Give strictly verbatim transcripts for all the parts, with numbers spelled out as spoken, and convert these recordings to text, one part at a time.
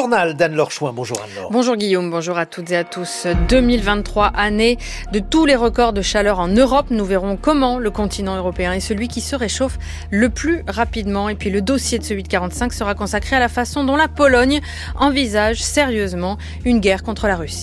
journal d'Anne-Laure Chouin. Bonjour Anne-Laure. Bonjour Guillaume, bonjour à toutes et à tous. deux mille vingt-trois, année de tous les records de chaleur en Europe. Nous verrons comment le continent européen est celui qui se réchauffe le plus rapidement. Et puis le dossier de ce huit quarante-cinq sera consacré à la façon dont la Pologne envisage sérieusement une guerre contre la Russie.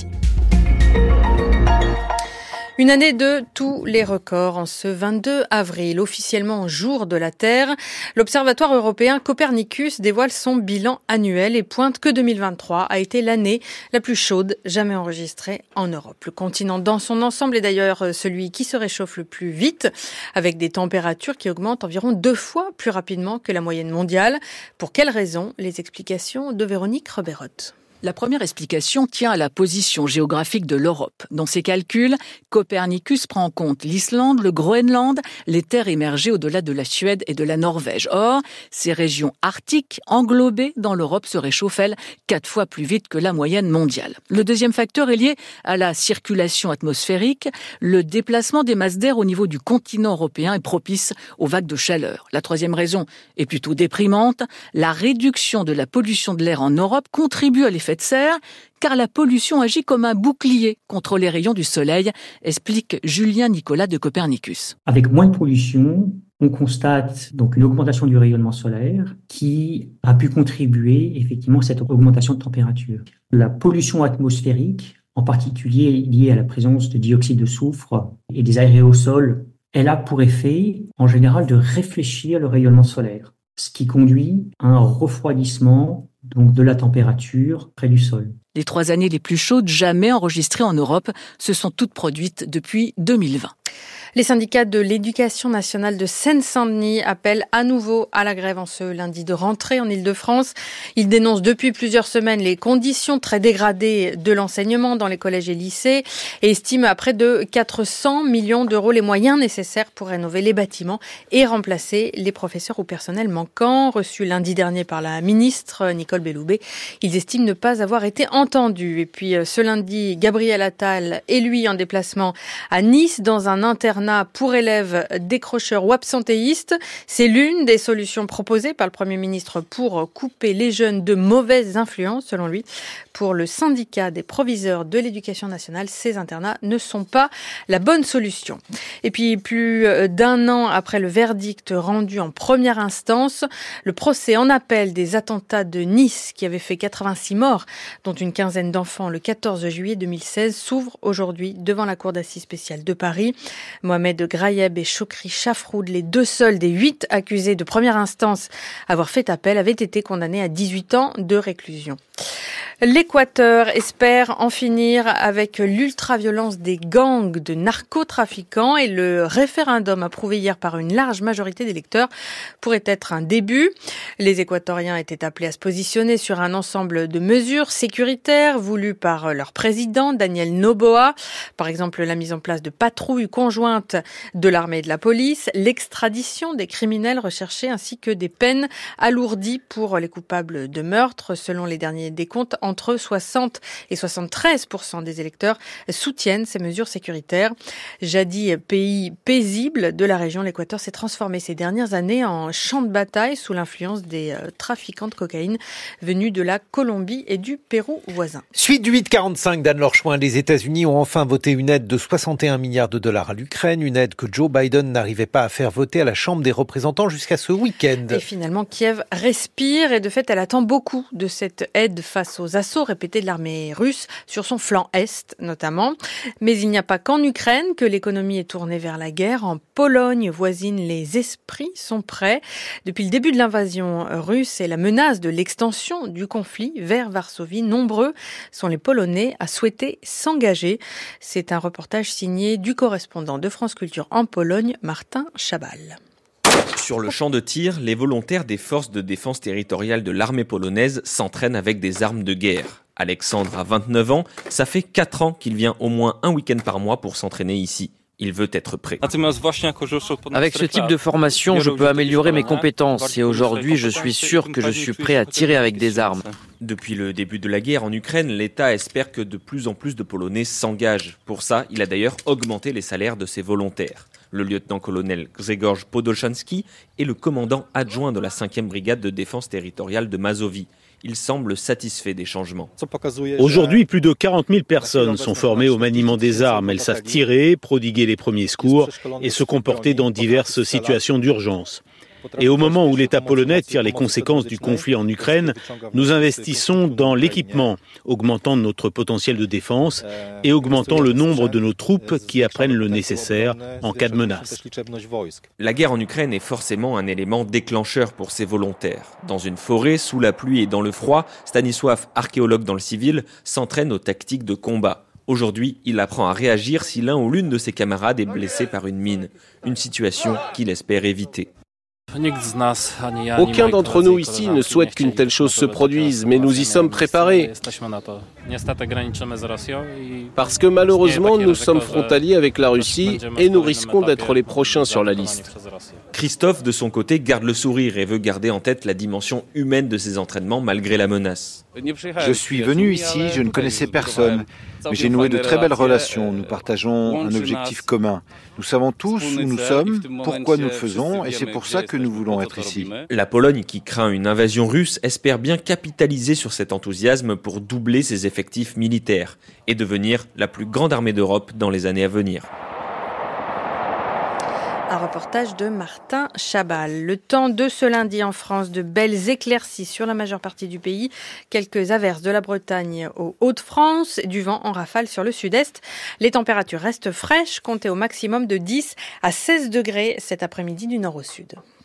Une année de tous les records en ce vingt-deux avril, officiellement jour de la Terre. L'Observatoire européen Copernicus dévoile son bilan annuel et pointe que deux mille vingt-trois a été l'année la plus chaude jamais enregistrée en Europe. Le continent dans son ensemble est d'ailleurs celui qui se réchauffe le plus vite, avec des températures qui augmentent environ deux fois plus rapidement que la moyenne mondiale. Pour quelles raisons? Les explications de Véronique Reberotte. La première explication tient à la position géographique de l'Europe. Dans ses calculs, Copernicus prend en compte l'Islande, le Groenland, les terres émergées au-delà de la Suède et de la Norvège. Or, ces régions arctiques englobées dans l'Europe se réchauffent, elles, quatre fois plus vite que la moyenne mondiale. Le deuxième facteur est lié à la circulation atmosphérique. Le déplacement des masses d'air au niveau du continent européen est propice aux vagues de chaleur. La troisième raison est plutôt déprimante. La réduction de la pollution de l'air en Europe contribue à l'effet de serre, car la pollution agit comme un bouclier contre les rayons du soleil, explique Julien Nicolas de Copernicus. Avec moins de pollution, on constate donc une augmentation du rayonnement solaire qui a pu contribuer effectivement à cette augmentation de température. La pollution atmosphérique, en particulier liée à la présence de dioxyde de soufre et des aérosols, elle a pour effet en général de réfléchir le rayonnement solaire, ce qui conduit à un refroidissement donc de la température près du sol. Les trois années les plus chaudes jamais enregistrées en Europe se sont toutes produites depuis deux mille vingt. Les syndicats de l'éducation nationale de Seine-Saint-Denis appellent à nouveau à la grève en ce lundi de rentrée en Île-de-France. Ils dénoncent depuis plusieurs semaines les conditions très dégradées de l'enseignement dans les collèges et lycées et estiment à près de quatre cents millions d'euros les moyens nécessaires pour rénover les bâtiments et remplacer les professeurs ou personnels manquants. Reçus lundi dernier par la ministre Nicole Belloubet, ils estiment ne pas avoir été entendus. Et puis ce lundi, Gabriel Attal est lui en déplacement à Nice dans un internat pour élèves décrocheurs ou absentéistes. C'est l'une des solutions proposées par le Premier ministre pour couper les jeunes de mauvaises influences, selon lui. Pour le syndicat des proviseurs de l'éducation nationale, ces internats ne sont pas la bonne solution. Et puis, plus d'un an après le verdict rendu en première instance, le procès en appel des attentats de Nice, qui avait fait quatre-vingt-six morts, dont une quinzaine d'enfants le quatorze juillet deux mille seize, s'ouvre aujourd'hui devant la Cour d'assises spéciale de Paris. Mohamed Grayeb et Chokri Chafroud, les deux seuls des huit accusés de première instance à avoir fait appel, avaient été condamnés à dix-huit ans de réclusion. L'Équateur espère en finir avec l'ultraviolence des gangs de narcotrafiquants et le référendum approuvé hier par une large majorité d'électeurs pourrait être un début. Les Équatoriens étaient appelés à se positionner sur un ensemble de mesures sécuritaires voulues par leur président, Daniel Noboa. Par exemple, la mise en place de patrouilles conjointes de l'armée et de la police, l'extradition des criminels recherchés ainsi que des peines alourdies pour les coupables de meurtre. Selon les derniers décomptes, entre soixante et soixante-treize pour cent des électeurs soutiennent ces mesures sécuritaires. Jadis pays paisible de la région, l'Équateur s'est transformé ces dernières années en champ de bataille sous l'influence des trafiquants de cocaïne venus de la Colombie et du Pérou voisin. Suite du huit quarante-cinq d'Anne-Laure Chouin, les États-Unis ont enfin voté une aide de soixante et un milliards de dollars à l'Ukraine, une aide que Joe Biden n'arrivait pas à faire voter à la Chambre des représentants jusqu'à ce week-end. Et finalement, Kiev respire et de fait, elle attend beaucoup de cette aide face aux assauts répétés de l'armée russe sur son flanc est notamment. Mais il n'y a pas qu'en Ukraine que l'économie est tournée vers la guerre. En Pologne voisine, les esprits sont prêts. Depuis le début de l'invasion russe et la menace de l'extension du conflit vers Varsovie, nombreux sont les Polonais à souhaiter s'engager. C'est un reportage signé du correspondant de France Culture en Pologne, Martin Chabal. Sur le champ de tir, les volontaires des forces de défense territoriale de l'armée polonaise s'entraînent avec des armes de guerre. Alexandre a vingt-neuf ans, ça fait quatre ans qu'il vient au moins un week-end par mois pour s'entraîner ici. Il veut être prêt. Avec ce type de formation, je peux améliorer mes compétences et aujourd'hui, je suis sûr que je suis prêt à tirer avec des armes. Depuis le début de la guerre en Ukraine, l'État espère que de plus en plus de Polonais s'engagent. Pour ça, il a d'ailleurs augmenté les salaires de ses volontaires. Le lieutenant-colonel Grzegorz Podolszański est le commandant adjoint de la cinquième brigade de défense territoriale de Mazovie. Il semble satisfait des changements. Aujourd'hui, plus de quarante mille personnes sont formées au maniement des armes. Elles savent tirer, prodiguer les premiers secours et se comporter dans diverses situations d'urgence. Et au moment où l'État polonais tire les conséquences du conflit en Ukraine, nous investissons dans l'équipement, augmentant notre potentiel de défense et augmentant le nombre de nos troupes qui apprennent le nécessaire en cas de menace. La guerre en Ukraine est forcément un élément déclencheur pour ces volontaires. Dans une forêt, sous la pluie et dans le froid, Stanisław, archéologue dans le civil, s'entraîne aux tactiques de combat. Aujourd'hui, il apprend à réagir si l'un ou l'une de ses camarades est blessé par une mine. Une situation qu'il espère éviter. Aucun d'entre nous ici ne souhaite qu'une telle chose se produise, mais nous y sommes préparés. Parce que malheureusement, nous sommes frontaliers avec la Russie et nous risquons d'être les prochains sur la liste. Christophe, de son côté, garde le sourire et veut garder en tête la dimension humaine de ses entraînements malgré la menace. Je suis venu ici, je ne connaissais personne, mais j'ai noué de très belles relations. Nous partageons un objectif commun. Nous savons tous où nous sommes, pourquoi nous le faisons, et c'est pour ça que nous voulons être ici. La Pologne, qui craint une invasion russe, espère bien capitaliser sur cet enthousiasme pour doubler ses effectifs militaires et devenir la plus grande armée d'Europe dans les années à venir. Un reportage de Martin Chabal. Le temps de ce lundi en France, de belles éclaircies sur la majeure partie du pays. Quelques averses de la Bretagne aux Hauts-de-France, du vent en rafale sur le sud-est. Les températures restent fraîches, comptez au maximum de dix à seize degrés cet après-midi du nord au sud.